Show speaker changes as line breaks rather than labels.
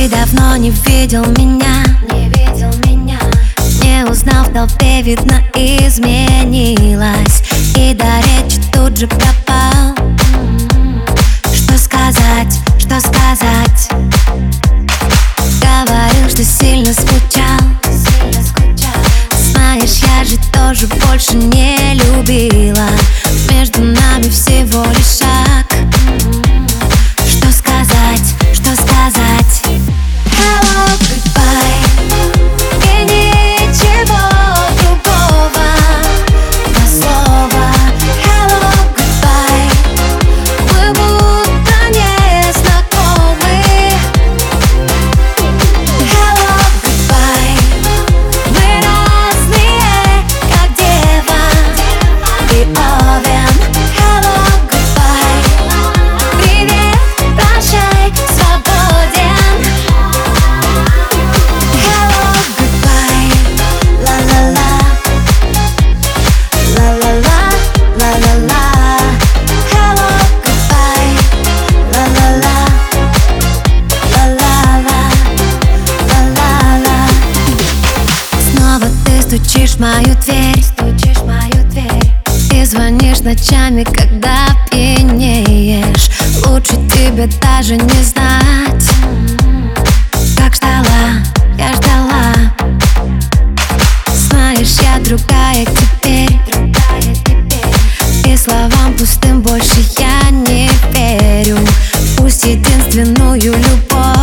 Ты давно не видел меня, не узнал в толпе, видно, изменилась. И до речи тут же пропал. Что сказать, что сказать? Говорил, что сильно скучал. Знаешь, я же тоже больше не любила. Между нами всего лишь шаг. Что сказать, что сказать? Hello, goodbye. И ничего другого. Два слова. Hello, goodbye. Мы будто не знакомы. Hello, goodbye. Мы разные, как дева и овен. Hello, goodbye. Привет, прощай, свободен. Hello, goodbye. Ла-ла-ла. Ла-ла-ла, ла-ла-ла. Hello, goodbye. Ла-ла-ла. Ла-ла-ла. Ла-ла-ла. Снова ты стучишь в мою дверь. И звонишь ночами, когда пьянеешь. Лучше тебе даже не знать. Как ждала, я ждала. Знаешь, я другая теперь. И словам пустым больше я не верю. Пусть единственную любовь